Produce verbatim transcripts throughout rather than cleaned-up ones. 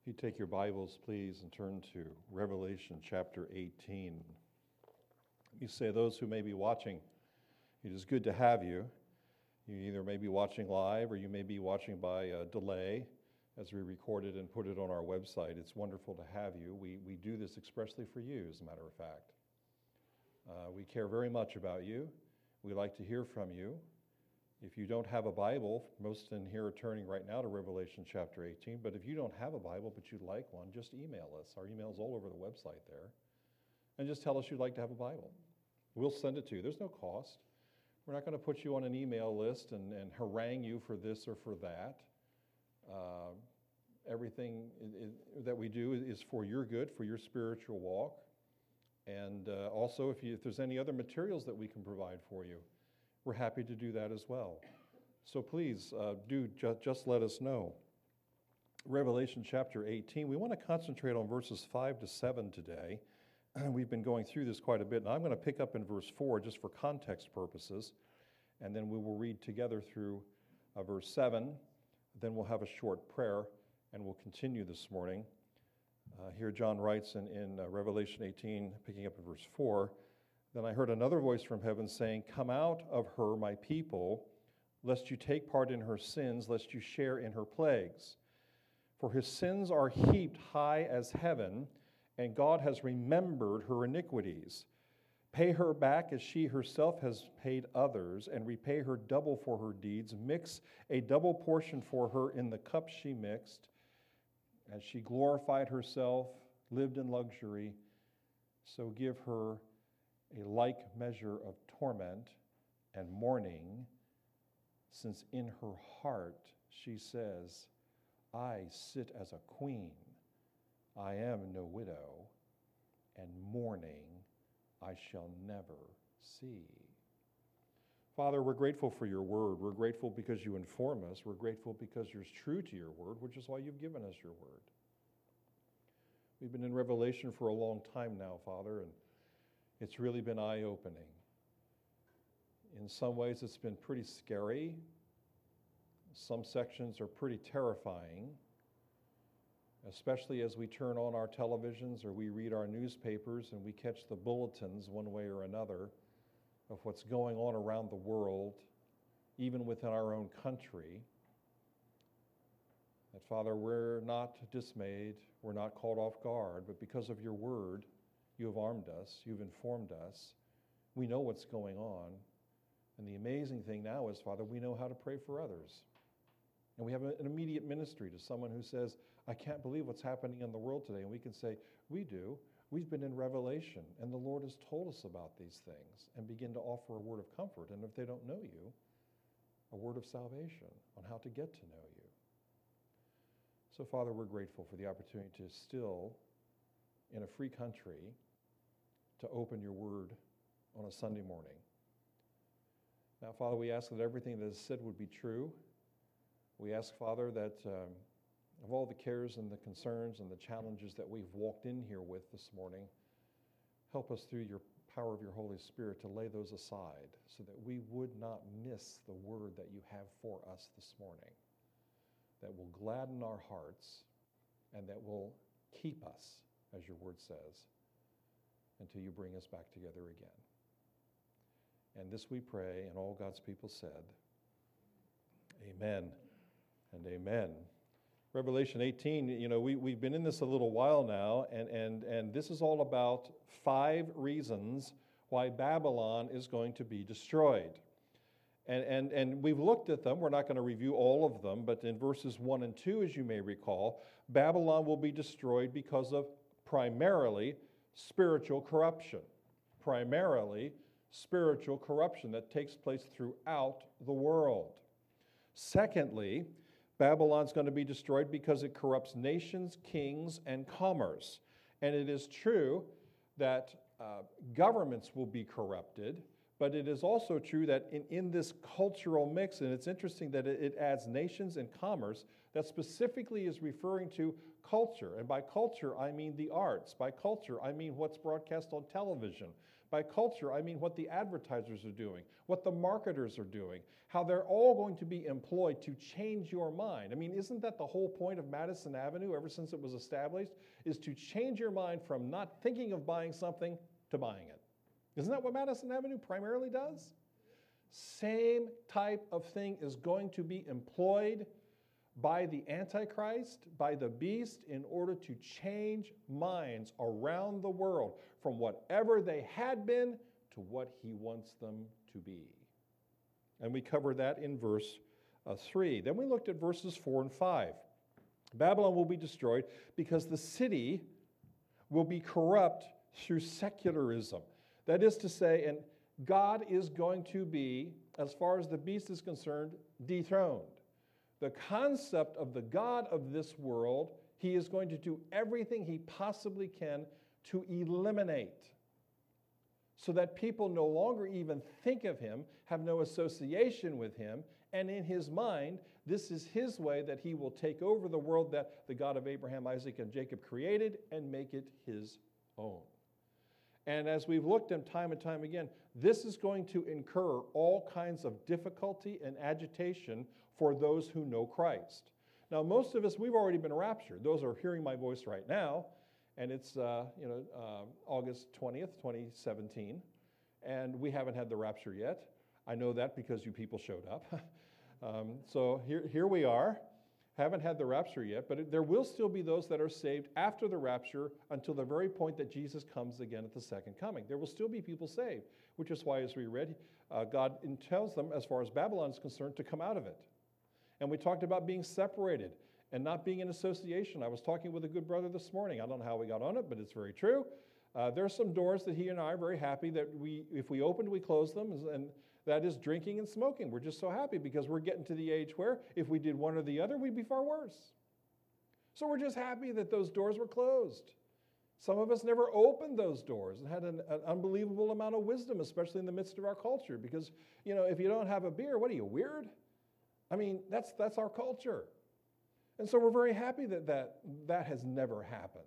You take your Bibles, please, and turn to Revelation chapter eighteen. You say, those who may be watching, it is good to have you. You either may be watching live or you may be watching by uh, delay as we record it and put it on our website. It's wonderful to have you. We, we do this expressly for you, as a matter of fact. Uh, we care very much about you. We like to hear from you. If you don't have a Bible, most in here are turning right now to Revelation chapter eighteen, but if you don't have a Bible but you'd like one, just email us. Our email's all over the website there. And just tell us you'd like to have a Bible. We'll send it to you. There's no cost. We're not going to put you on an email list and, and harangue you for this or for that. Uh, everything I- I- that we do is for your good, for your spiritual walk. And uh, also, if, you, if there's any other materials that we can provide for you, we're happy to do that as well. So please uh, do ju- just let us know. Revelation chapter eighteen, we want to concentrate on verses five to seven today. We've been going through this quite a bit, and I'm going to pick up in verse four just for context purposes, and then we will read together through uh, verse seven. Then we'll have a short prayer, and we'll continue this morning. Uh, here John writes in, in uh, Revelation eighteen, picking up in verse four, "Then I heard another voice from heaven saying, 'Come out of her, my people, lest you take part in her sins, lest you share in her plagues. For his sins are heaped high as heaven, and God has remembered her iniquities. Pay her back as she herself has paid others, and repay her double for her deeds. Mix a double portion for her in the cup she mixed, as she glorified herself, lived in luxury. So give her a like measure of torment and mourning, since in her heart she says, I sit as a queen. I am no widow, and mourning I shall never see.'" Father, we're grateful for your word. We're grateful because you inform us. We're grateful because you're true to your word, which is why you've given us your word. We've been in Revelation for a long time now, Father, and it's really been eye-opening. In some ways, it's been pretty scary. Some sections are pretty terrifying, especially as we turn on our televisions or we read our newspapers and we catch the bulletins one way or another of what's going on around the world, even within our own country. That, Father, we're not dismayed, we're not caught off guard, but because of your word, you have armed us, you've informed us, we know what's going on. And the amazing thing now is, Father, we know how to pray for others. And we have an immediate ministry to someone who says, I can't believe what's happening in the world today. And we can say, we do. We've been in Revelation, and the Lord has told us about these things, and begin to offer a word of comfort. And if they don't know you, a word of salvation on how to get to know you. So, Father, we're grateful for the opportunity to still, in a free country, to open your word on a Sunday morning. Now, Father, we ask that everything that is said would be true. We ask, Father, that um, of all the cares and the concerns and the challenges that we've walked in here with this morning, help us through your power of your Holy Spirit to lay those aside so that we would not miss the word that you have for us this morning, that will gladden our hearts and that will keep us, as your word says, until you bring us back together again. And this we pray, and all God's people said, amen and amen. Revelation eighteen, you know, we, we've been in this a little while now, and, and, and this is all about five reasons why Babylon is going to be destroyed. And, and, and we've looked at them. We're not going to review all of them, but in verses one and two, as you may recall, Babylon will be destroyed because of primarily spiritual corruption. Primarily spiritual corruption that takes place throughout the world. Secondly, Babylon's going to be destroyed because it corrupts nations, kings, and commerce. And it is true that uh, governments will be corrupted, but it is also true that in, in this cultural mix, and it's interesting that it, it adds nations and commerce, that specifically is referring to culture. And by culture, I mean the arts. By culture, I mean what's broadcast on television. By culture, I mean what the advertisers are doing, what the marketers are doing, how they're all going to be employed to change your mind. I mean, isn't that the whole point of Madison Avenue ever since it was established, is to change your mind from not thinking of buying something to buying it. Isn't that what Madison Avenue primarily does? Same type of thing is going to be employed by the Antichrist, by the beast, in order to change minds around the world from whatever they had been to what he wants them to be. And we covered that in verse uh, three. Then we looked at verses four and five. Babylon will be destroyed because the city will be corrupt through secularism. That is to say, and God is going to be, as far as the beast is concerned, dethroned. The concept of the God of this world, he is going to do everything he possibly can to eliminate, so that people no longer even think of him, have no association with him, and in his mind, this is his way that he will take over the world that the God of Abraham, Isaac, and Jacob created and make it his own. And as we've looked at time and time again, this is going to incur all kinds of difficulty and agitation for those who know Christ. Now, most of us, we've already been raptured. Those are hearing my voice right now, and it's uh, you know uh, August twentieth, twenty seventeen, and we haven't had the rapture yet. I know that because you people showed up. um, so here, here we are. Haven't had the rapture yet, but it, there will still be those that are saved after the rapture until the very point that Jesus comes again at the second coming. There will still be people saved, which is why, as we read, uh, God tells them, as far as Babylon is concerned, to come out of it. And we talked about being separated and not being in association. I was talking with a good brother this morning. I don't know how we got on it, but it's very true. Uh, there are some doors that he and I are very happy that we, if we opened, we close them, and that is drinking and smoking. We're just so happy because we're getting to the age where if we did one or the other, we'd be far worse. So we're just happy that those doors were closed. Some of us never opened those doors and had an, an unbelievable amount of wisdom, especially in the midst of our culture, because, you know, if you don't have a beer, what are you, weird? I mean, that's, that's our culture. And so we're very happy that, that that has never happened.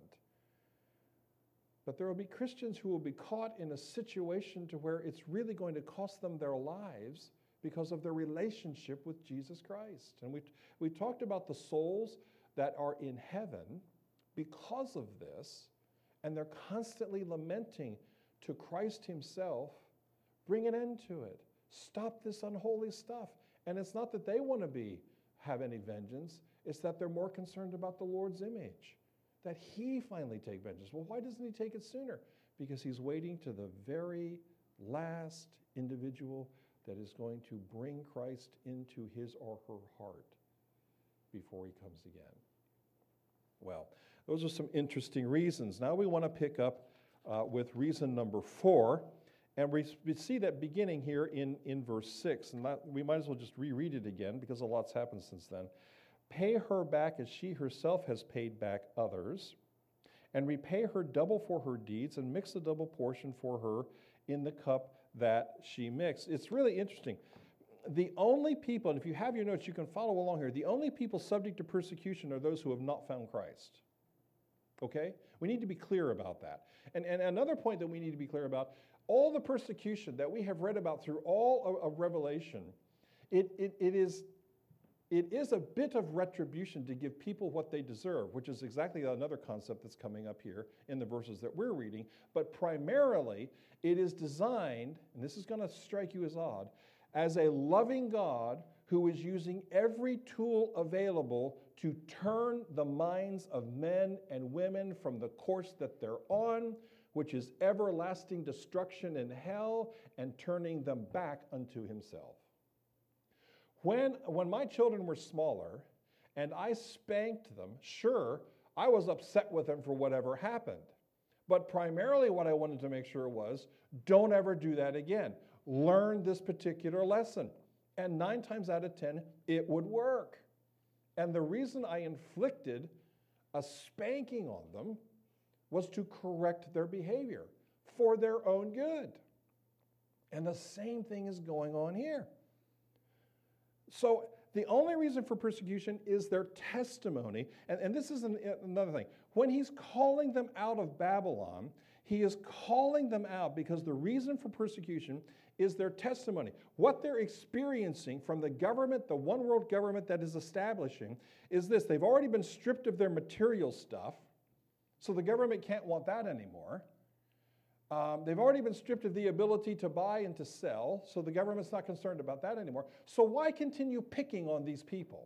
But there will be Christians who will be caught in a situation to where it's really going to cost them their lives because of their relationship with Jesus Christ. And we we talked about the souls that are in heaven because of this, and they're constantly lamenting to Christ himself, bring an end to it. Stop this unholy stuff. And it's not that they want to be have any vengeance, it's that they're more concerned about the Lord's image, that he finally take vengeance. Well, why doesn't he take it sooner? Because he's waiting to the very last individual that is going to bring Christ into his or her heart before he comes again. Well, those are some interesting reasons. Now we want to pick up uh, with reason number four, and we, we see that beginning here in, in verse six, and that, we might as well just reread it again because a lot's happened since then. Pay her back as she herself has paid back others, and repay her double for her deeds, and mix a double portion for her in the cup that she mixed. It's really interesting. The only people, and if you have your notes, you can follow along here, the only people subject to persecution are those who have not found Christ. Okay? We need to be clear about that. And, and another point that we need to be clear about, all the persecution that we have read about through all of, of Revelation, it, it, it is... It is a bit of retribution to give people what they deserve, which is exactly another concept that's coming up here in the verses that we're reading. But primarily, it is designed, and this is going to strike you as odd, as a loving God who is using every tool available to turn the minds of men and women from the course that they're on, which is everlasting destruction in hell, and turning them back unto himself. When, when my children were smaller and I spanked them, sure, I was upset with them for whatever happened. But primarily what I wanted to make sure was, don't ever do that again. Learn this particular lesson. And nine times out of ten, it would work. And the reason I inflicted a spanking on them was to correct their behavior for their own good. And the same thing is going on here. So the only reason for persecution is their testimony. And, and this is an, another thing. When he's calling them out of Babylon, He is calling them out because the reason for persecution is their testimony. What they're experiencing from the government, the one world government that is establishing, is this. They've already been stripped of their material stuff, so the government can't want that anymore. Um, they've already been stripped of the ability to buy and to sell, so the government's not concerned about that anymore. So why continue picking on these people?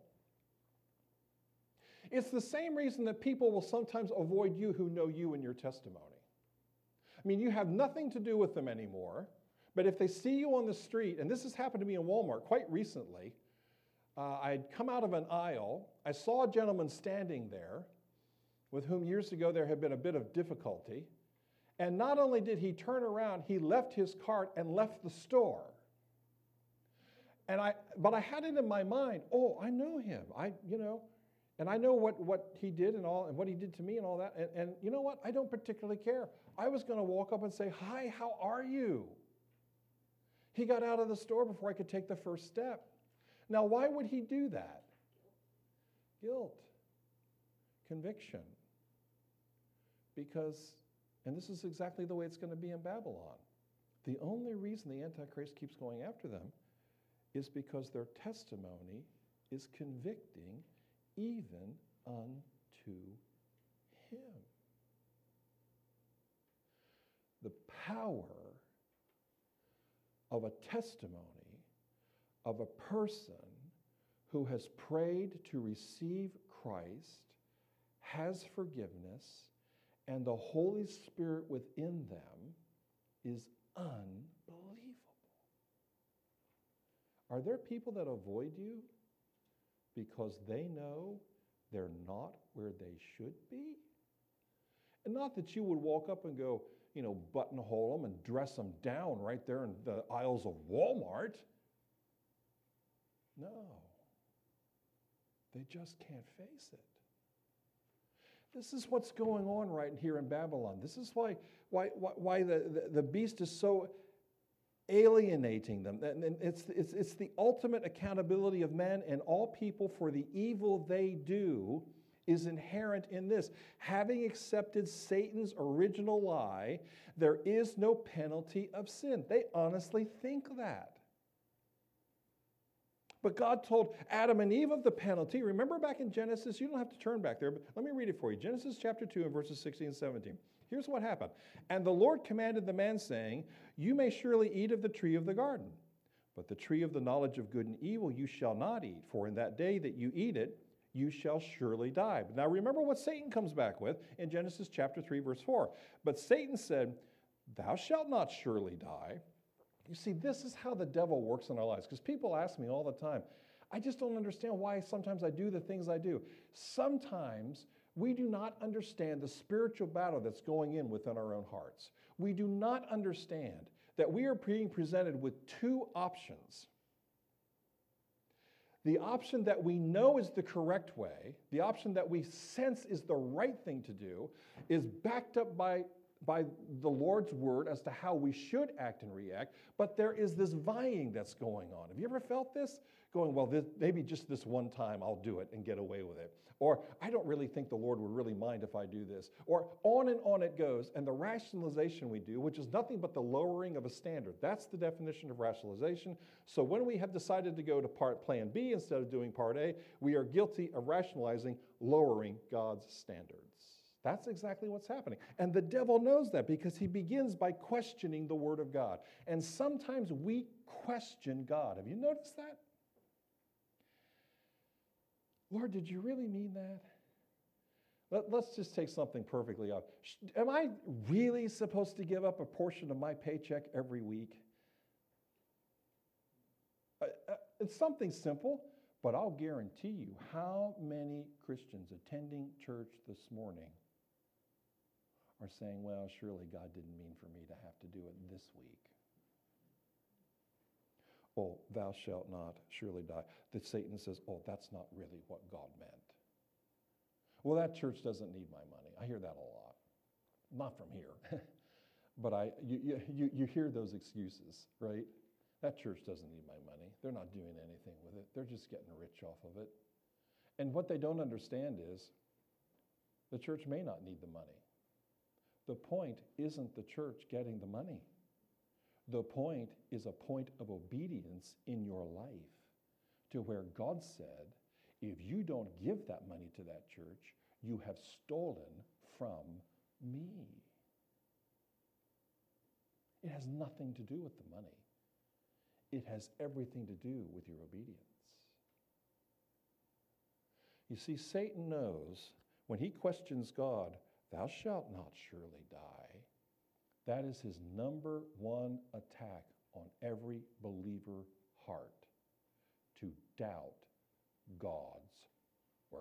It's the same reason that people will sometimes avoid you who know you and your testimony. I mean, you have nothing to do with them anymore, but if they see you on the street, and this has happened to me in Walmart quite recently, uh, I'd come out of an aisle, I saw a gentleman standing there with whom years ago there had been a bit of difficulty, and not only did he turn around, he left his cart and left the store. And I, but I had it in my mind, oh, I know him, I, you know, and I know what, what he did and all, and what he did to me and all that, and, and you know what, I don't particularly care. I was going to walk up and say, hi, how are you? He got out of the store before I could take the first step. Now, why would he do that? Guilt, conviction. Because, and this is exactly the way it's going to be in Babylon, the only reason the Antichrist keeps going after them is because their testimony is convicting even unto him. The power of a testimony of a person who has prayed to receive Christ, has forgiveness, and the Holy Spirit within them is unbelievable. Are there people that avoid you because they know they're not where they should be? And not that you would walk up and go, you know, buttonhole them and dress them down right there in the aisles of Walmart. No. They just can't face it. This is what's going on right here in Babylon. This is why, why, why, why the, the, the beast is so alienating them. And it's, it's, it's the ultimate accountability of men and all people for the evil they do is inherent in this. Having accepted Satan's original lie, there is no penalty of sin. They honestly think that. But God told Adam and Eve of the penalty. Remember back in Genesis, you don't have to turn back there, but let me read it for you. Genesis chapter two and verses sixteen and seventeen. Here's what happened. And the Lord commanded the man, saying, you may surely eat of the tree of the garden, but the tree of the knowledge of good and evil you shall not eat, for in that day that you eat it, you shall surely die. Now remember what Satan comes back with in Genesis chapter three, verse four. But Satan said, thou shalt not surely die. You see, this is how the devil works in our lives. Because people ask me all the time, I just don't understand why sometimes I do the things I do. Sometimes we do not understand the spiritual battle that's going in within our own hearts. We do not understand that we are being presented with two options. The option that we know is the correct way, the option that we sense is the right thing to do, is backed up by by the Lord's word as to how we should act and react, but there is this vying that's going on. Have you ever felt this? Going, well, this, maybe just this one time I'll do it and get away with it. Or, I don't really think the Lord would really mind if I do this. Or, on and on it goes, and the rationalization we do, which is nothing but the lowering of a standard. That's the definition of rationalization. So when we have decided to go to part plan B instead of doing part A, we are guilty of rationalizing, lowering God's standards. That's exactly what's happening. And the devil knows that because he begins by questioning the word of God. And sometimes we question God. Have you noticed that? Lord, did you really mean that? Let, let's just take something perfectly off. Am I really supposed to give up a portion of my paycheck every week? Uh, uh, it's something simple, but I'll guarantee you how many Christians attending church this morning are saying, well, surely God didn't mean for me to have to do it this week. Oh, thou shalt not surely die. That Satan says, oh, that's not really what God meant. Well, that church doesn't need my money. I hear that a lot. Not from here. But I, you, you, you hear those excuses, right? That church doesn't need my money. They're not doing anything with it. They're just getting rich off of it. And what they don't understand is the church may not need the money. The point isn't the church getting the money. The point is a point of obedience in your life to where God said, if you don't give that money to that church, you have stolen from me. It has nothing to do with the money. It has everything to do with your obedience. You see, Satan knows when he questions God, thou shalt not surely die. That is his number one attack on every believer heart, to doubt God's word.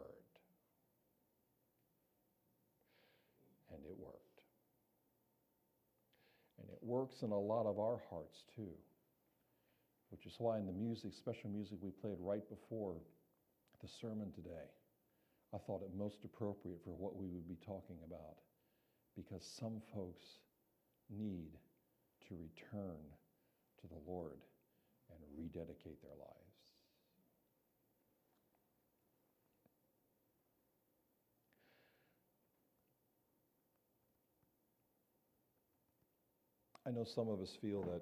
And it worked. And it works in a lot of our hearts too, which is why in the music, special music we played right before the sermon today, I thought it most appropriate for what we would be talking about, because some folks need to return to the Lord and rededicate their lives. I know some of us feel that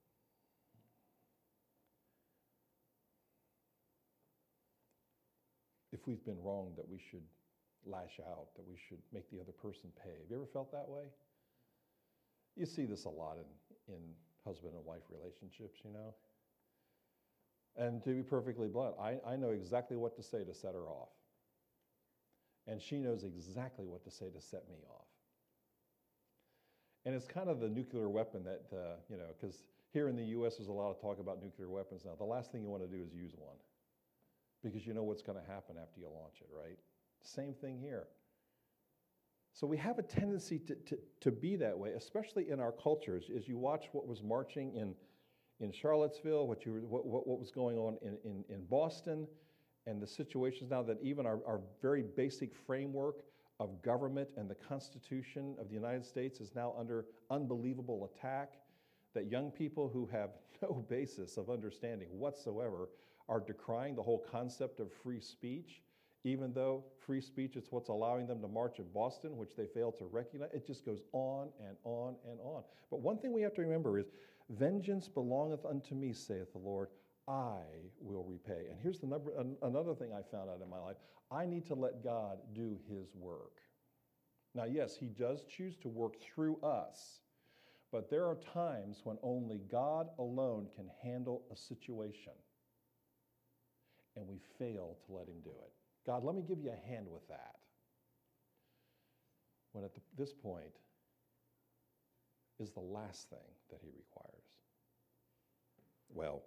if we've been wrong, that we should lash out, that we should make the other person pay. Have you ever felt that way? You see this a lot in, in husband and wife relationships, you know? And to be perfectly blunt, I, I know exactly what to say to set her off. And she knows exactly what to say to set me off. And it's kind of the nuclear weapon that, uh, you know, because here in the U S there's a lot of talk about nuclear weapons now. The last thing you want to do is use one, because you know what's going to happen after you launch it, right? Same thing here. So we have a tendency to, to, to be that way, especially in our cultures. As you watch what was marching in, in Charlottesville, what, you, what, what, what was going on in, in, in Boston, and the situations now that even our, our very basic framework of government and the Constitution of the United States is now under unbelievable attack, that young people who have no basis of understanding whatsoever are decrying the whole concept of free speech, even though free speech is what's allowing them to march in Boston, which they fail to recognize. It just goes on and on and on. But one thing we have to remember is, vengeance belongeth unto me, saith the Lord, I will repay. And here's the number, an, another thing I found out in my life. I need to let God do his work. Now, yes, he does choose to work through us, but there are times when only God alone can handle a situation, and we fail to let him do it. God, let me give you a hand with that. When at the, this point is the last thing that he requires. Well,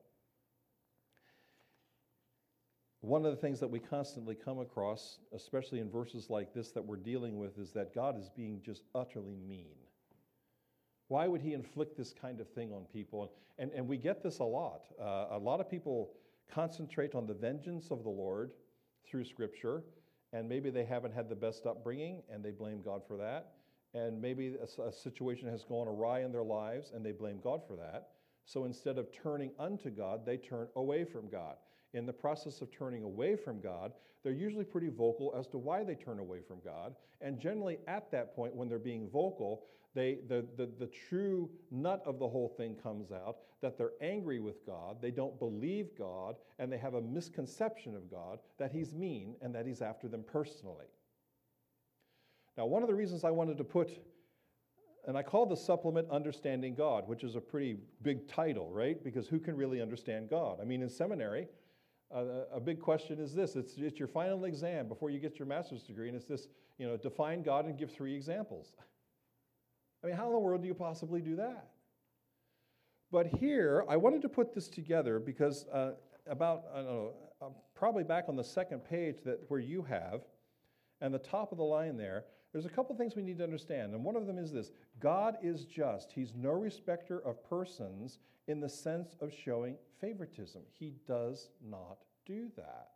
one of the things that we constantly come across, especially in verses like this that we're dealing with, is that God is being just utterly mean. Why would he inflict this kind of thing on people? And, and we get this a lot. Uh, a lot of people concentrate on the vengeance of the Lord through Scripture, and maybe they haven't had the best upbringing, and they blame God for that. And maybe a, a situation has gone awry in their lives, and they blame God for that. So instead of turning unto God, they turn away from God. In the process of turning away from God, they're usually pretty vocal as to why they turn away from God. And generally at that point, when they're being vocal, they, the, the, the true nut of the whole thing comes out, that they're angry with God, they don't believe God, and they have a misconception of God, that he's mean and that he's after them personally. Now, one of the reasons I wanted to put, and I call the supplement Understanding God, which is a pretty big title, right? Because who can really understand God? I mean, in seminary, Uh, a big question is this. It's, it's your final exam before you get your master's degree, and it's this, you know, define God and give three examples. I mean, how in the world do you possibly do that? But here, I wanted to put this together because uh, about, I don't know, uh, probably back on the second page that where you have, and the top of the line there, there's a couple things we need to understand. And one of them is this: God is just. He's no respecter of persons in the sense of showing favoritism. He does not do that.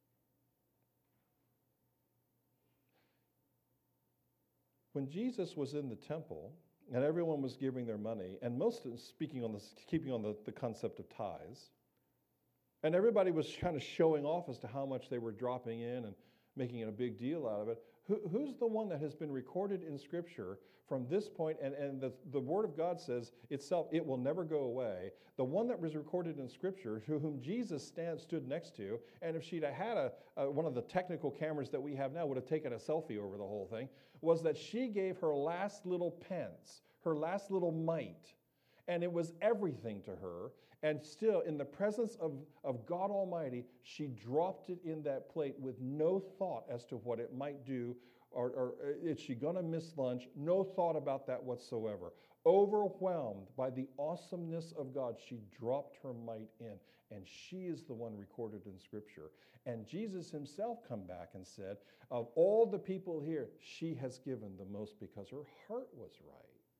When Jesus was in the temple and everyone was giving their money, and most of speaking on this, keeping on the, the concept of tithes, and everybody was kind of showing off as to how much they were dropping in and making it a big deal out of it, Who, who's the one that has been recorded in Scripture from this point, and, and the, the Word of God says itself, it will never go away. The one that was recorded in Scripture, who, whom Jesus stand, stood next to, and if she'd have had a, a, one of the technical cameras that we have now, would have taken a selfie over the whole thing, was that she gave her last little pence, her last little mite, and it was everything to her. And still, in the presence of, of God Almighty, she dropped it in that plate with no thought as to what it might do, or, or is she going to miss lunch? No thought about that whatsoever. Overwhelmed by the awesomeness of God, she dropped her mite in, and she is the one recorded in Scripture. And Jesus himself come back and said, of all the people here, she has given the most because her heart was right.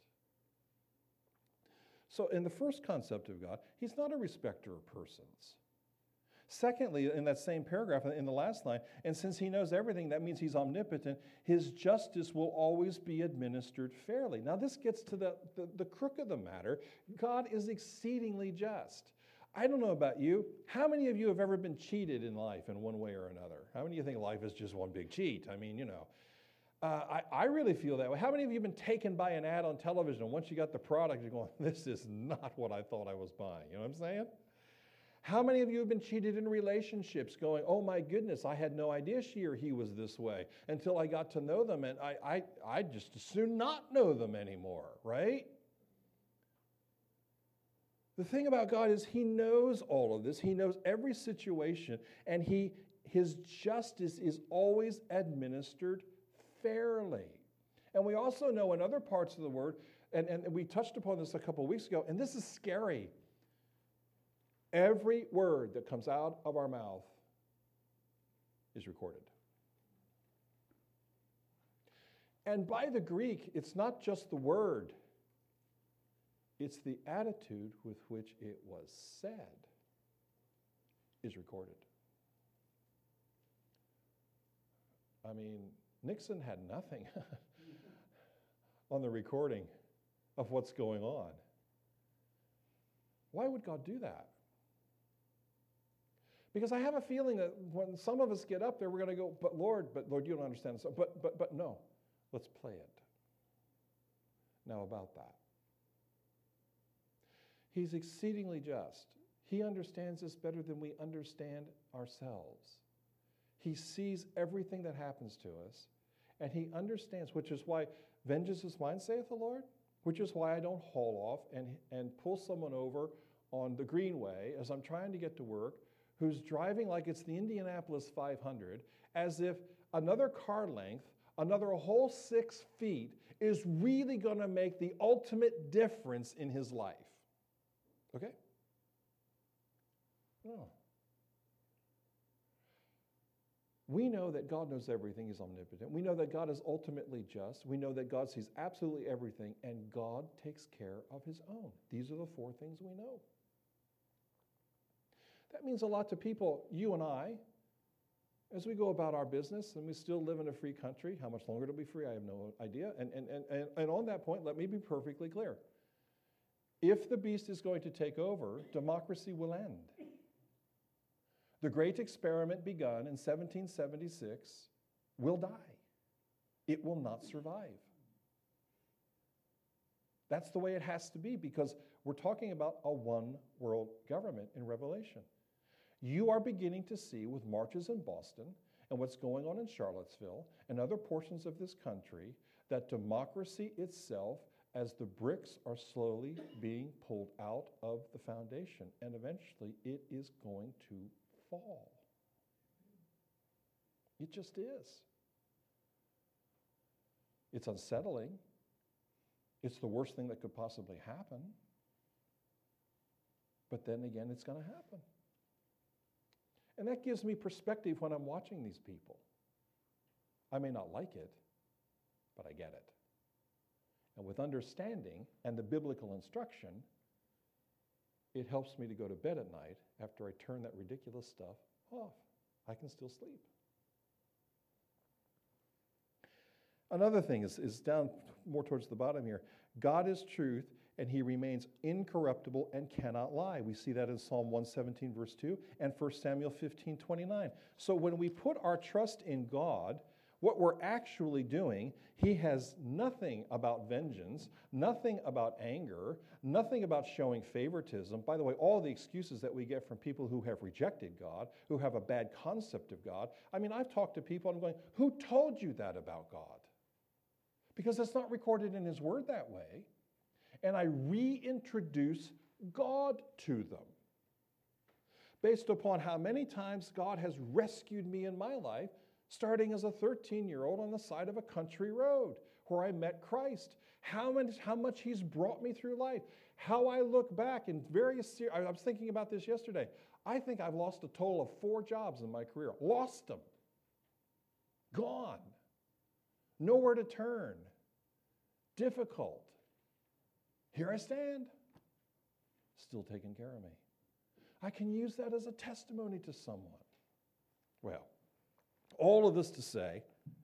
So in the first concept of God, he's not a respecter of persons. Secondly, in that same paragraph, in the last line, and since he knows everything, that means he's omnipotent, his justice will always be administered fairly. Now this gets to the, the, the crook of the matter. God is exceedingly just. I don't know about you. How many of you have ever been cheated in life in one way or another? How many of you think life is just one big cheat? I mean, you know. Uh, I, I really feel that way. How many of you have been taken by an ad on television, and once you got the product, you're going, this is not what I thought I was buying. You know what I'm saying? How many of you have been cheated in relationships going, oh my goodness, I had no idea she or he was this way until I got to know them, and I, I, I just as soon not know them anymore, right? The thing about God is he knows all of this. He knows every situation, and he, his justice is always administered fairly. And we also know in other parts of the Word, and, and we touched upon this a couple of weeks ago, and this is scary. Every word that comes out of our mouth is recorded. And by the Greek, it's not just the word, it's the attitude with which it was said is recorded. I mean, Nixon had nothing on the recording of what's going on. Why would God do that? Because I have a feeling that when some of us get up there, we're going to go, but Lord, but Lord, you don't understand this. But, but, but no, let's play it. Now about that. He's exceedingly just. He understands us better than we understand ourselves. He sees everything that happens to us, and he understands, which is why vengeance is mine, saith the Lord, which is why I don't haul off and, and pull someone over on the Greenway as I'm trying to get to work, who's driving like it's the Indianapolis five hundred, as if another car length, another whole six feet, is really going to make the ultimate difference in his life. Okay? No. We know that God knows everything. He's omnipotent. We know that God is ultimately just. We know that God sees absolutely everything, and God takes care of his own. These are the four things we know. That means a lot to people, you and I, as we go about our business, and we still live in a free country. How much longer it'll be free, I have no idea. And, and, and, and, and on that point, let me be perfectly clear. If the beast is going to take over, democracy will end. The great experiment begun in seventeen seventy-six will die. It will not survive. That's the way it has to be, because we're talking about a one-world government in Revelation. You are beginning to see with marches in Boston and what's going on in Charlottesville and other portions of this country that democracy itself, as the bricks are slowly being pulled out of the foundation, and eventually it is going to fall. It just is. It's unsettling. It's the worst thing that could possibly happen. But then again, it's going to happen. And that gives me perspective when I'm watching these people. I may not like it, but I get it. And with understanding and the biblical instruction, it helps me to go to bed at night after I turn that ridiculous stuff off. I can still sleep. Another thing is, is down more towards the bottom here. God is truth, and he remains incorruptible and cannot lie. We see that in Psalm one seventeen, verse two, and First Samuel fifteen, twenty-nine. So when we put our trust in God, What we're actually doing, he has nothing about vengeance, nothing about anger, nothing about showing favoritism. By the way, all the excuses that we get from people who have rejected God, who have a bad concept of God. I mean, I've talked to people and I'm going, who told you that about God? Because it's not recorded in his word that way. And I reintroduce God to them based upon how many times God has rescued me in my life, starting as a thirteen-year-old on the side of a country road where I met Christ. How much, how much he's brought me through life. How I look back in various, ser- I was thinking about this yesterday. I think I've lost a total of four jobs in my career. Lost them. Gone. Nowhere to turn. Difficult. Here I stand. Still taking care of me. I can use that as a testimony to someone. Well, all of this to say,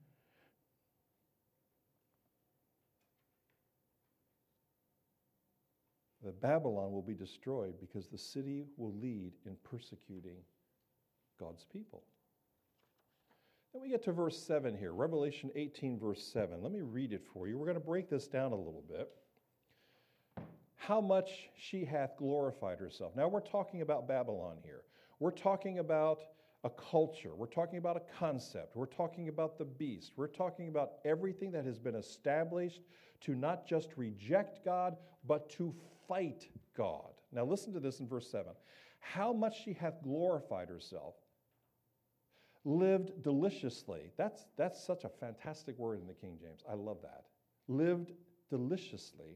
that Babylon will be destroyed because the city will lead in persecuting God's people. Then we get to verse seven here, Revelation eighteen, verse seven. Let me read it for you. We're going to break this down a little bit. How much she hath glorified herself. Now we're talking about Babylon here. We're talking about a culture. We're talking about a concept. We're talking about the beast. We're talking about everything that has been established to not just reject God, but to fight God. Now listen to this in verse seven. How much she hath glorified herself, lived deliciously. That's, that's such a fantastic word in the King James. I love that. Lived deliciously.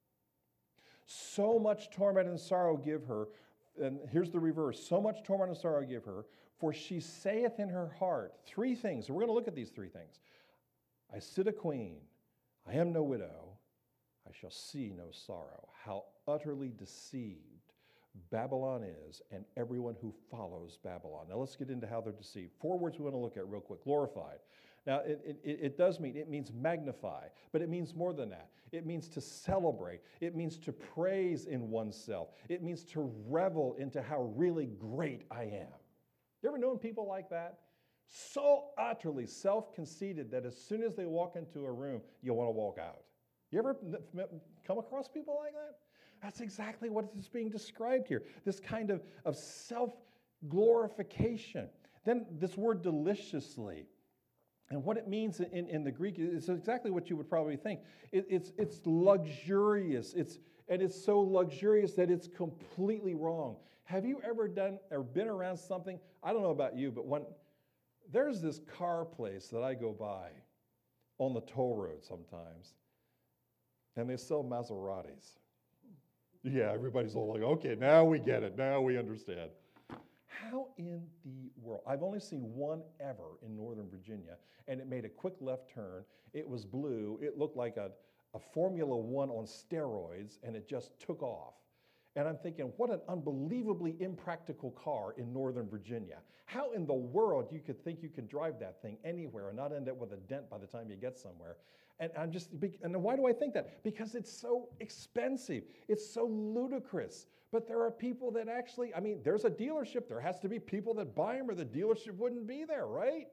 So much torment and sorrow give her, and here's the reverse, so much torment and sorrow give her, for she saith in her heart, three things, and we're going to look at these three things. I sit a queen, I am no widow, I shall see no sorrow. How utterly deceived Babylon is and everyone who follows Babylon. Now let's get into how they're deceived. Four words we want to look at real quick. Glorified. Now, it, it, it does mean, it means magnify, but it means more than that. It means to celebrate. It means to praise in oneself. It means to revel into how really great I am. You ever known people like that? So utterly self-conceited that as soon as they walk into a room, you want to walk out. You ever come across people like that? That's exactly what is being described here. This kind of, of self-glorification. Then this word deliciously. And what it means in, in the Greek is exactly what you would probably think. It, it's, it's luxurious. It's, and it's so luxurious that it's completely wrong. Have you ever done or been around something? I don't know about you, but when there's this car place that I go by on the toll road sometimes, and they sell Maseratis. Yeah, everybody's all like, okay, now we get it. Now we understand. How in the world? I've only seen one ever in Northern Virginia, and it made a quick left turn. It was blue. It looked like a, a Formula One on steroids, and it just took off. And I'm thinking, what an unbelievably impractical car in Northern Virginia. How in the world you could think you could drive that thing anywhere and not end up with a dent by the time you get somewhere? And I'm just, and why do I think that? Because it's so expensive. It's so ludicrous. But there are people that actually, I mean, there's a dealership. There has to be people that buy them or the dealership wouldn't be there, right?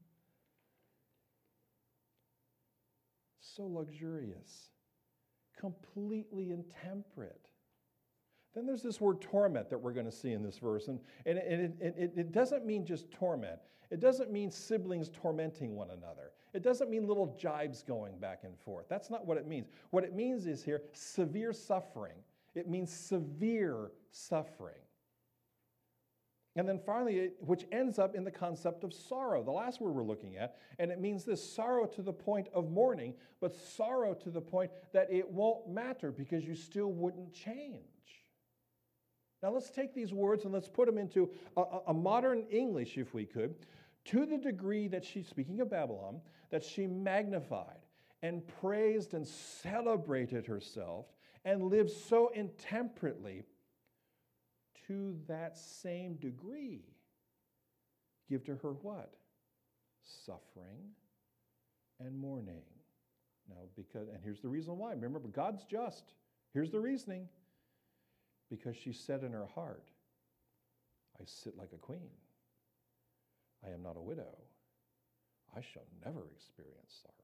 So luxurious. Completely intemperate. Then there's this word torment that we're going to see in this verse. And, and it, it, it, it doesn't mean just torment. It doesn't mean siblings tormenting one another. It doesn't mean little jibes going back and forth. That's not what it means. What it means is here, severe suffering. It means severe suffering. And then finally, it, which ends up in the concept of sorrow, the last word we're looking at. And it means this, sorrow to the point of mourning, but sorrow to the point that it won't matter because you still wouldn't change. Now let's take these words and let's put them into a, a modern English, if we could, to the degree that she's speaking of Babylon, that she magnified and praised and celebrated herself and lived so intemperately. To that same degree, give to her what? Suffering and mourning. Now, because, and here's the reason why. Remember, God's just. Here's the reasoning. Because she said in her heart, I sit like a queen. I am not a widow. I shall never experience sorrow.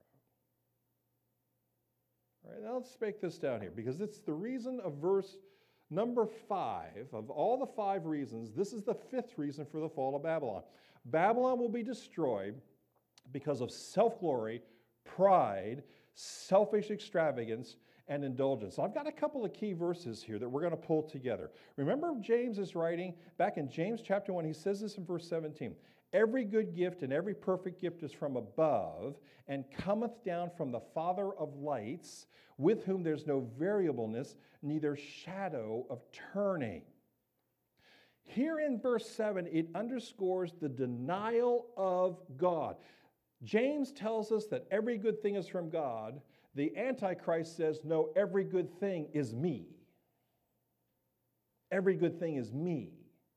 All right, now let's break this down here, because it's the reason of verse number five. Of all the five reasons, this is the fifth reason for the fall of Babylon. Babylon will be destroyed because of self-glory, pride, selfish extravagance, and indulgence. So I've got a couple of key verses here that we're going to pull together. Remember, James is writing back in James chapter one, he says this in verse seventeen. Every good gift and every perfect gift is from above and cometh down from the Father of lights, with whom there's no variableness, neither shadow of turning. Here in verse seven, it underscores the denial of God. James tells us that every good thing is from God. The Antichrist says, no, every good thing is me. Every good thing is me.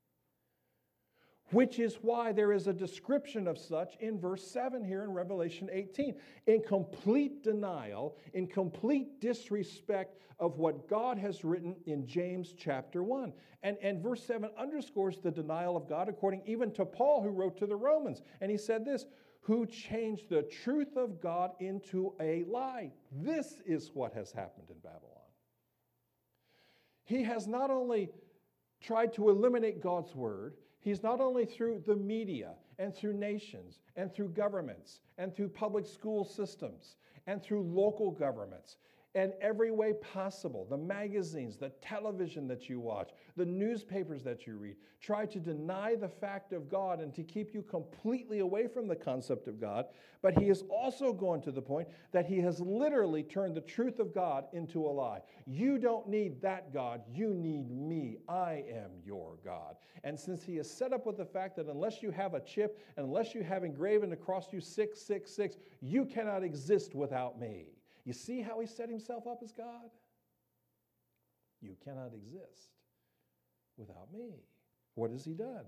Which is why there is a description of such in verse seven here in Revelation eighteen. In complete denial, in complete disrespect of what God has written in James chapter one. And, and verse seven underscores the denial of God according even to Paul, who wrote to the Romans. And he said this, who changed the truth of God into a lie. This is what has happened in Babylon. He has not only tried to eliminate God's word, he's not only through the media and through nations and through governments and through public school systems and through local governments and every way possible, the magazines, the television that you watch, the newspapers that you read, try to deny the fact of God and to keep you completely away from the concept of God. But he has also gone to the point that he has literally turned the truth of God into a lie. You don't need that God, you need me. I am your God. And since he is set up with the fact that unless you have a chip, and unless you have engraven across you six six six, you cannot exist without me. You see how he set himself up as God? You cannot exist without me. What has he done?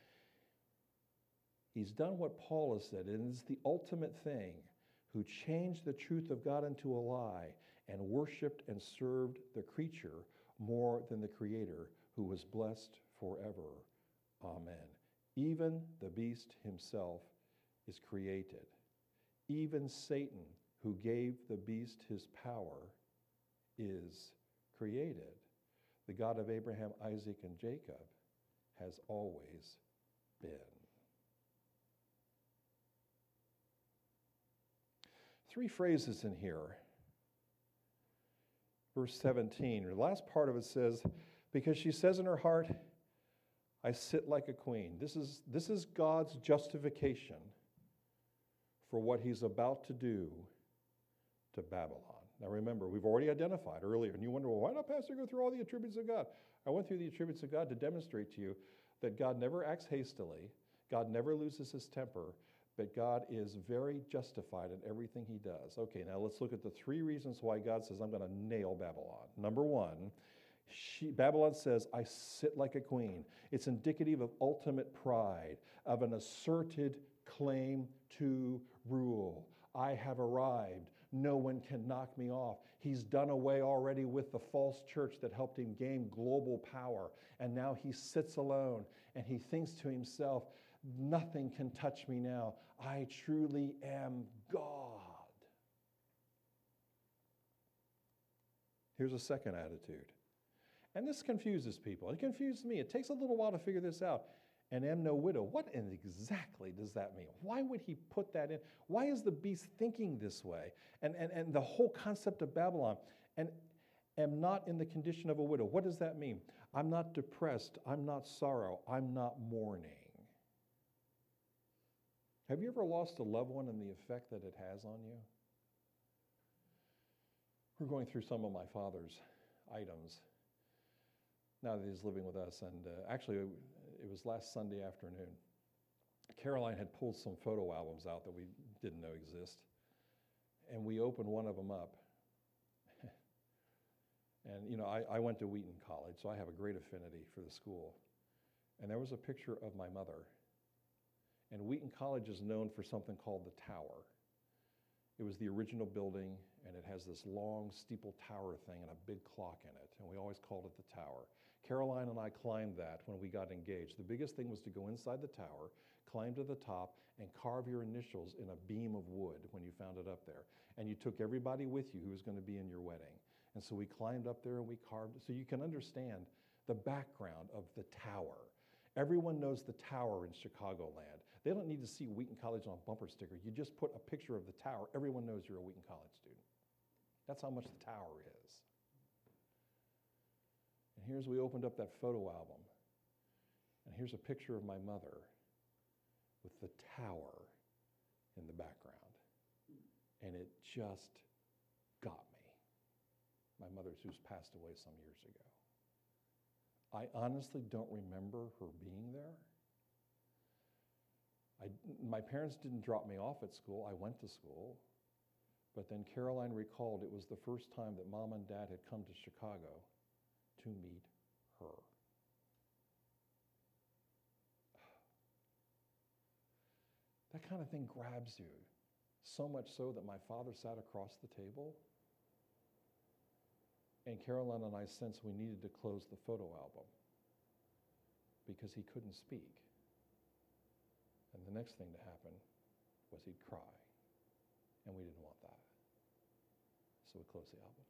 He's done what Paul has said, and it's the ultimate thing, who changed the truth of God into a lie and worshiped and served the creature more than the Creator, who was blessed forever. Amen. Even the beast himself is created. Even Satan, who gave the beast his power, is created. The God of Abraham, Isaac, and Jacob has always been. Three phrases in here. Verse seventeen, the last part of it says, because she says in her heart, I sit like a queen. This is, this is God's justification for what he's about to do to Babylon. Now remember, we've already identified earlier, and you wonder, well, why not Pastor go through all the attributes of God? I went through the attributes of God to demonstrate to you that God never acts hastily, God never loses his temper, but God is very justified in everything he does. Okay, now let's look at the three reasons why God says, I'm going to nail Babylon. Number one, she, Babylon says, I sit like a queen. It's indicative of ultimate pride, of an asserted claim to rule. I have arrived. No one can knock me off. He's done away already with the false church that helped him gain global power. And now he sits alone and he thinks to himself, nothing can touch me now. I truly am God. Here's a second attitude. And this confuses people. It confused me. It takes a little while to figure this out. And am no widow. What exactly does that mean? Why would he put that in? Why is the beast thinking this way? And, and, and the whole concept of Babylon. And am not in the condition of a widow. What does that mean? I'm not depressed. I'm not sorrow. I'm not mourning. Have you ever lost a loved one and the effect that it has on you? We're going through some of my father's items now that he's living with us. And uh, actually, it was last Sunday afternoon. Caroline had pulled some photo albums out that we didn't know exist. And we opened one of them up. And, you know, I, I went to Wheaton College, so I have a great affinity for the school. And there was a picture of my mother. And Wheaton College is known for something called the Tower. It was the original building, and it has this long steeple tower thing and a big clock in it. And we always called it the Tower. Caroline and I climbed that when we got engaged. The biggest thing was to go inside the tower, climb to the top and carve your initials in a beam of wood when you found it up there. And you took everybody with you who was going to be in your wedding. And so we climbed up there and we carved, so you can understand the background of the tower. Everyone knows the tower in Chicagoland. They don't need to see Wheaton College on a bumper sticker. You just put a picture of the tower. Everyone knows you're a Wheaton College student. That's how much the tower is. And here's, we opened up that photo album. And here's a picture of my mother with the tower in the background. And it just got me. My mother's who's passed away some years ago. I honestly don't remember her being there. I, my parents didn't drop me off at school. I went to school. But then Caroline recalled it was the first time that Mom and Dad had come to Chicago to meet her. That kind of thing grabs you, so much so that my father sat across the table, and Caroline and I sensed we needed to close the photo album because he couldn't speak. And the next thing to happen was he'd cry, and we didn't want that. So we closed the album.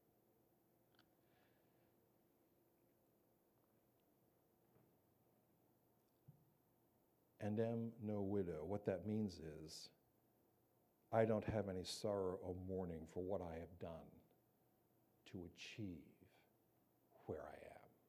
And am no widow. What that means is, I don't have any sorrow or mourning for what I have done to achieve where I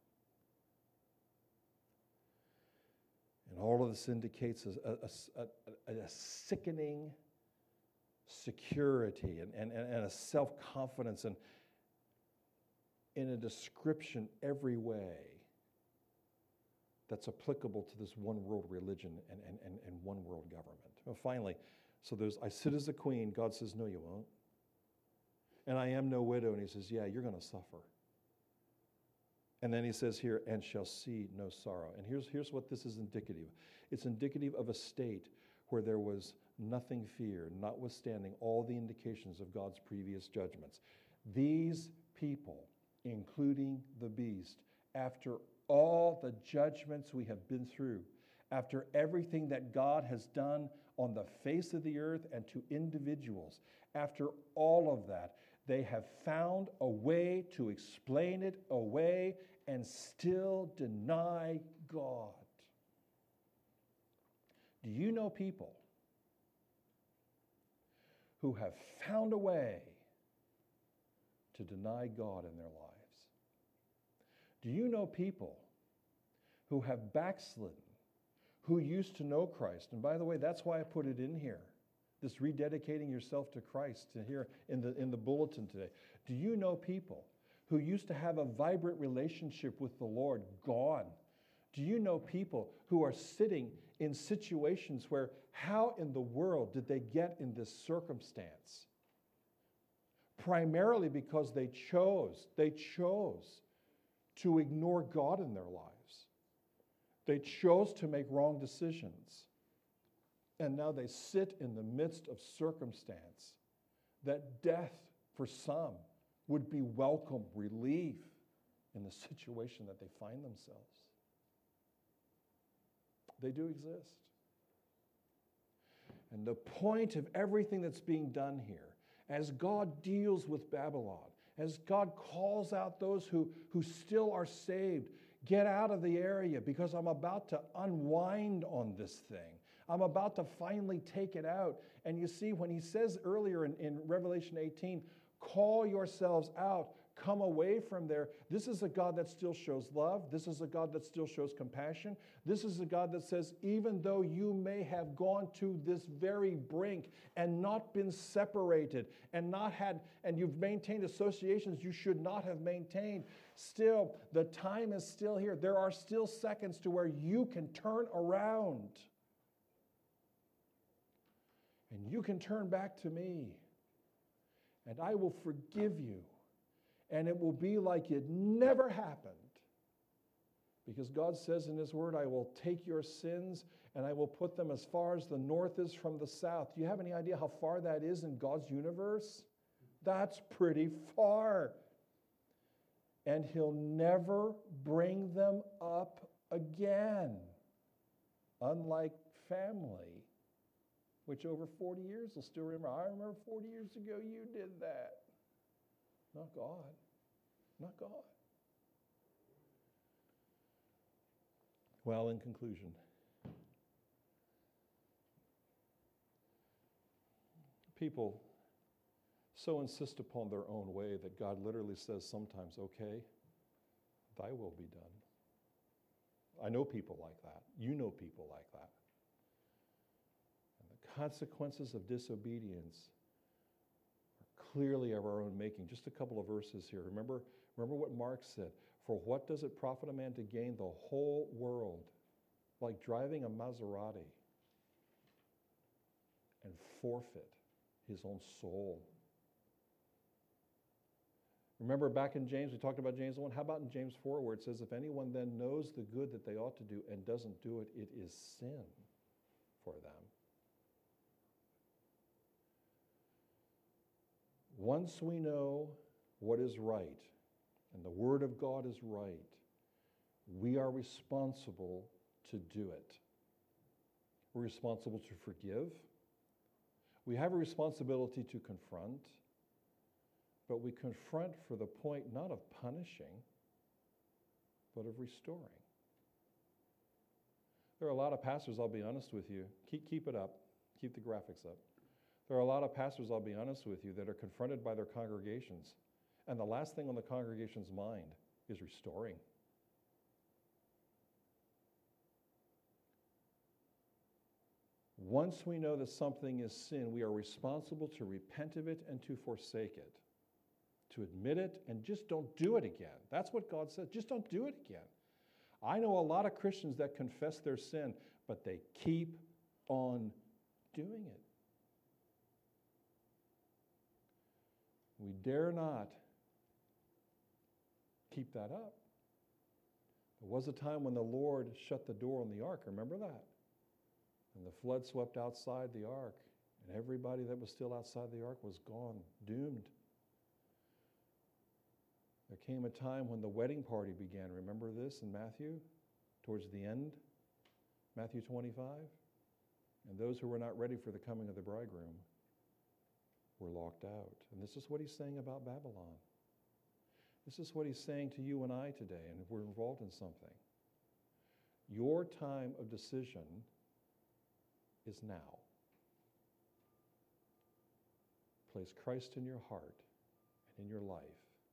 am. And all of this indicates a, a, a, a sickening security and, and, and a self-confidence and in a description every way that's applicable to this one world religion and, and, and, and one world government. Well, finally, so there's, I sit as a queen. God says, no, you won't. And I am no widow. And he says, yeah, you're going to suffer. And then he says here, and shall see no sorrow. And here's, here's what this is indicative. It's indicative of a state where there was nothing feared, notwithstanding all the indications of God's previous judgments. These people, including the beast, after all the judgments we have been through, after everything that God has done on the face of the earth and to individuals, after all of that, they have found a way to explain it away and still deny God. Do you know people who have found a way to deny God in their lives? Do you know people who have backslidden, who used to know Christ? And by the way, that's why I put it in here, this rededicating yourself to Christ here in the, in the bulletin today. Do you know people who used to have a vibrant relationship with the Lord gone? Do you know people who are sitting in situations where, how in the world did they get in this circumstance? Primarily because they chose, they chose to ignore God in their lives. They chose to make wrong decisions. And now they sit in the midst of circumstance that death, for some, would be welcome relief in the situation that they find themselves. They do exist. And the point of everything that's being done here, as God deals with Babylon, as God calls out those who, who still are saved, get out of the area because I'm about to unwind on this thing. I'm about to finally take it out. And you see, when he says earlier in, in Revelation eighteen, call yourselves out, come away from there. This is a God that still shows love. This is a God that still shows compassion. This is a God that says, even though you may have gone to this very brink and not been separated and not had, and you've maintained associations you should not have maintained, still, the time is still here. There are still seconds to where you can turn around. And you can turn back to me. And I will forgive you. And it will be like it never happened. Because God says in his word, I will take your sins and I will put them as far as the north is from the south. Do you have any idea how far that is in God's universe? That's pretty far. And he'll never bring them up again. Unlike family, which over forty years will still remember. I remember forty years ago you did that. Not God. Not God. Well, in conclusion, people so insist upon their own way that God literally says sometimes, okay, thy will be done. I know people like that. You know people like that. And the consequences of disobedience are clearly of our own making. Just a couple of verses here. Remember, remember what Mark said. For what does it profit a man to gain the whole world, like driving a Maserati, and forfeit his own soul? Remember back in James, we talked about James one. How about in James four, where it says, if anyone then knows the good that they ought to do and doesn't do it, it is sin for them. Once we know what is right, and the Word of God is right, we are responsible to do it. We're responsible to forgive. We have a responsibility to confront, but we confront for the point not of punishing, but of restoring. There are a lot of pastors, I'll be honest with you, keep, keep it up, keep the graphics up. There are a lot of pastors, I'll be honest with you, that are confronted by their congregations, and the last thing on the congregation's mind is restoring. Once we know that something is sin, we are responsible to repent of it and to forsake it, to admit it and just don't do it again. That's what God says. Just don't do it again. I know a lot of Christians that confess their sin, but they keep on doing it. We dare not keep that up. There was a time when the Lord shut the door on the ark. Remember that? And the flood swept outside the ark, and everybody that was still outside the ark was gone, doomed. There came a time when the wedding party began. Remember this in Matthew, towards the end, Matthew twenty-five? And those who were not ready for the coming of the bridegroom were locked out. And this is what he's saying about Babylon. This is what he's saying to you and I today, and if we're involved in something. Your time of decision is now. Place Christ in your heart and in your life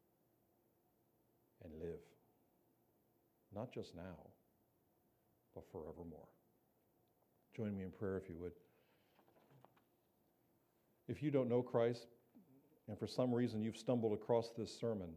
and live. Not just now, but forevermore. Join me in prayer if you would. If you don't know Christ, and for some reason you've stumbled across this sermon,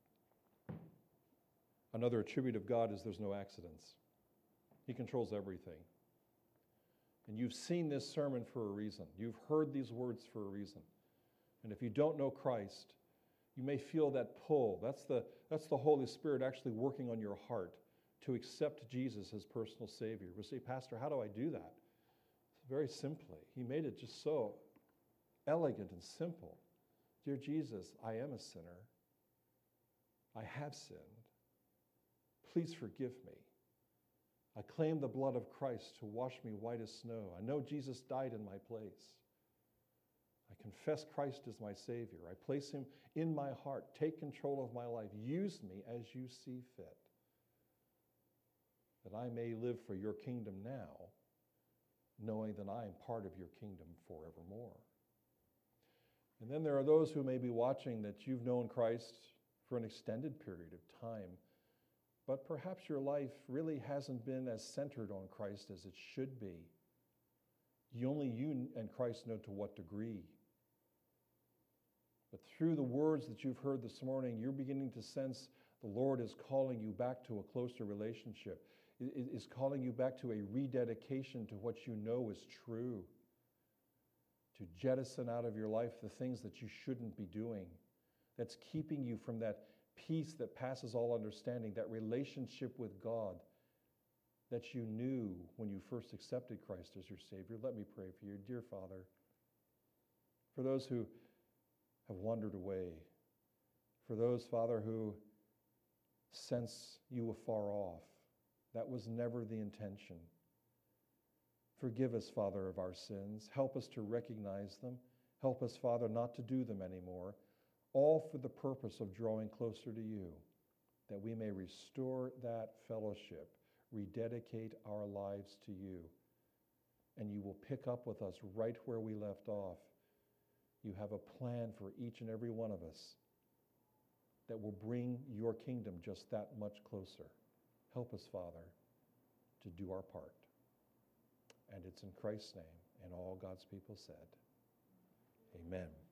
another attribute of God is there's no accidents. He controls everything. And you've seen this sermon for a reason. You've heard these words for a reason. And if you don't know Christ, you may feel that pull. That's the, that's the Holy Spirit actually working on your heart to accept Jesus as personal Savior. We'll say, Pastor, how do I do that? Very simply. He made it just so elegant and simple. Dear Jesus, I am a sinner. I have sinned. Please forgive me. I claim the blood of Christ to wash me white as snow. I know Jesus died in my place. I confess Christ as my Savior. I place him in my heart. Take control of my life. Use me as you see fit, that I may live for your kingdom now, knowing that I am part of your kingdom forevermore. And then there are those who may be watching that you've known Christ for an extended period of time, but perhaps your life really hasn't been as centered on Christ as it should be. You only you and Christ know to what degree. But through the words that you've heard this morning, you're beginning to sense the Lord is calling you back to a closer relationship, is calling you back to a rededication to what you know is true, to jettison out of your life the things that you shouldn't be doing, that's keeping you from that peace that passes all understanding, that relationship with God that you knew when you first accepted Christ as your Savior. Let me pray for you. Dear Father, for those who have wandered away, for those, Father, who sense you afar off, that was never the intention. Forgive us, Father, of our sins. Help us to recognize them. Help us, Father, not to do them anymore, all for the purpose of drawing closer to you, that we may restore that fellowship, rededicate our lives to you, and you will pick up with us right where we left off. You have a plan for each and every one of us that will bring your kingdom just that much closer. Help us, Father, to do our part. And it's in Christ's name, and all God's people said, amen.